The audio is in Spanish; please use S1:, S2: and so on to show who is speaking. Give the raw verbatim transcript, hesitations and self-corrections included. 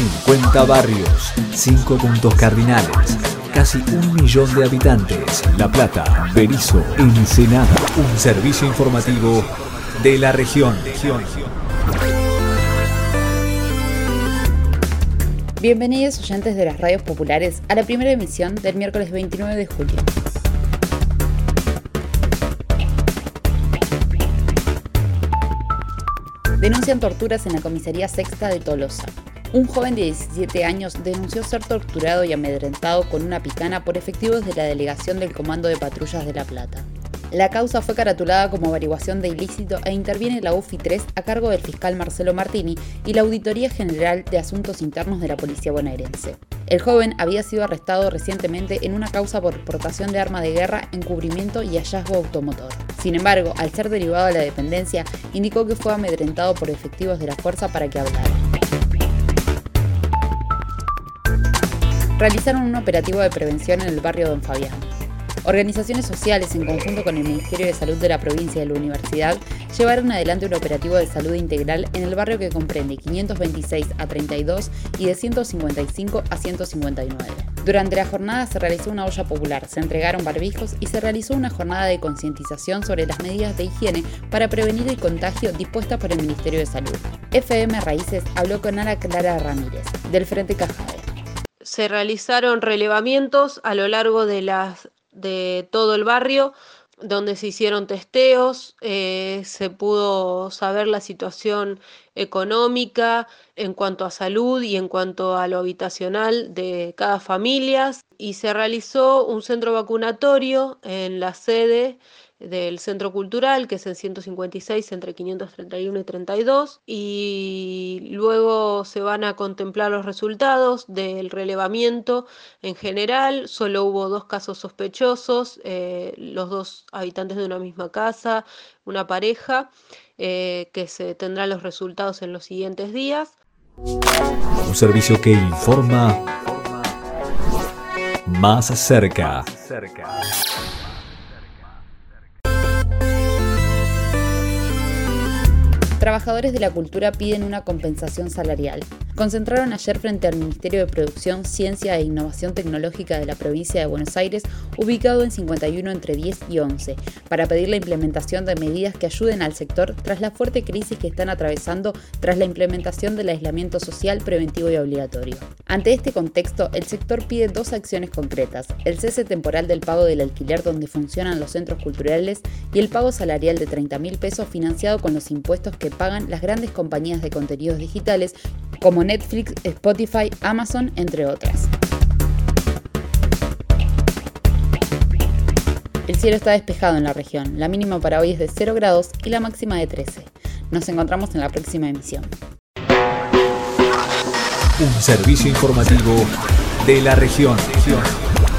S1: cincuenta barrios, cinco puntos cardinales, casi un millón de habitantes. La Plata, Berisso, Ensenada. Un servicio informativo de la región.
S2: Bienvenidos oyentes de las radios populares a la primera emisión del miércoles veintinueve de julio. Denuncian torturas en la comisaría sexta de Tolosa. Un joven de diecisiete años denunció ser torturado y amedrentado con una picana por efectivos de la delegación del Comando de Patrullas de La Plata. La causa fue caratulada como averiguación de ilícito e interviene la U F I tres a cargo del fiscal Marcelo Martini y la Auditoría General de Asuntos Internos de la Policía Bonaerense. El joven había sido arrestado recientemente en una causa por portación de arma de guerra, encubrimiento y hallazgo automotor. Sin embargo, al ser derivado a la dependencia, indicó que fue amedrentado por efectivos de la fuerza para que hablara. Realizaron un operativo de prevención en el barrio Don Fabián. Organizaciones sociales, en conjunto con el Ministerio de Salud de la provincia y la universidad, llevaron adelante un operativo de salud integral en el barrio que comprende quinientos veintiséis a treinta y dos y de ciento cincuenta y cinco a ciento cincuenta y nueve. Durante la jornada se realizó una olla popular, se entregaron barbijos y se realizó una jornada de concientización sobre las medidas de higiene para prevenir el contagio dispuestas por el Ministerio de Salud. F M Raíces habló con Ana Clara Ramírez, del Frente Cajade.
S3: Se realizaron relevamientos a lo largo de las de todo el barrio, donde se hicieron testeos, eh, se pudo saber la situación económica en cuanto a salud y en cuanto a lo habitacional de cada familia, y se realizó un centro vacunatorio en la sede del Centro Cultural, que es en ciento cincuenta y seis entre quinientos treinta y uno y treinta y dos, y luego se van a contemplar los resultados del relevamiento. En general solo hubo dos casos sospechosos, eh, los dos habitantes de una misma casa, una pareja, eh, que se tendrán los resultados en los siguientes días.
S1: Un servicio que informa más cerca.
S2: Trabajadores de la cultura piden una compensación salarial. Concentraron ayer frente al Ministerio de Producción, Ciencia e Innovación Tecnológica de la provincia de Buenos Aires, ubicado en cincuenta y uno entre diez y once, para pedir la implementación de medidas que ayuden al sector tras la fuerte crisis que están atravesando tras la implementación del aislamiento social preventivo y obligatorio. Ante este contexto, el sector pide dos acciones concretas: el cese temporal del pago del alquiler donde funcionan los centros culturales y el pago salarial de treinta mil pesos financiado con los impuestos que pagan las grandes compañías de contenidos digitales como Netflix, Spotify, Amazon, entre otras. El cielo está despejado en la región, la mínima para hoy es de cero grados y la máxima de trece. Nos encontramos en la próxima emisión.
S1: Un servicio informativo de la región.